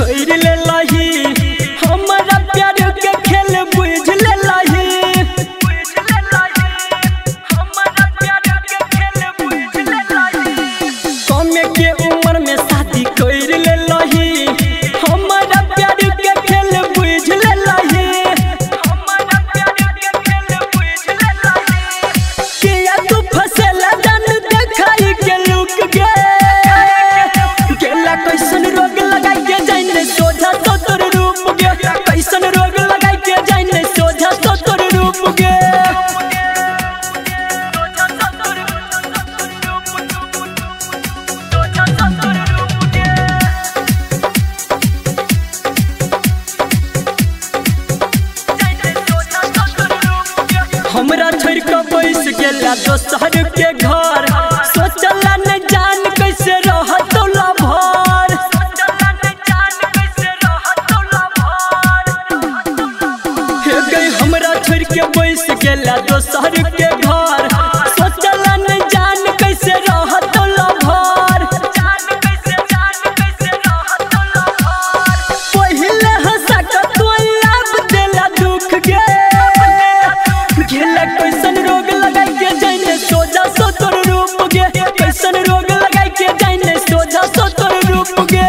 कोइर ले लाही हमरा प्यार के खेल बुझ ले लाही कमे के उम्र में शादी कोइर ले लाही हमरा प्यार के खेल बुझ ले लाही किया तू फसेला जान देखाई के लुक गे गेला कैसन रोग लगाई के जाने सोझा तो तोर रूप गे कैसन रोग लगाई के जाने सोझा तो तोर रूप गे हमरा छोड़ के बैस गेला दोसर के घर सोचला न जान कैसे रहत भर हे गई हमरा छोड़ के बैस गेला दोसर के घर सोचला न जान कैसे रहत भर पहिले हंसा के तू लाभ देला दुख गे गेला कैसन रोग लगाई के जाने सोझा सो तोर रूप गे कैसन रोग लगाई के जाने सोझा सो तोर रूप गे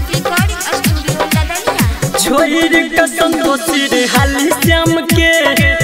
छोड़ के संतोषी रे हाली श्याम के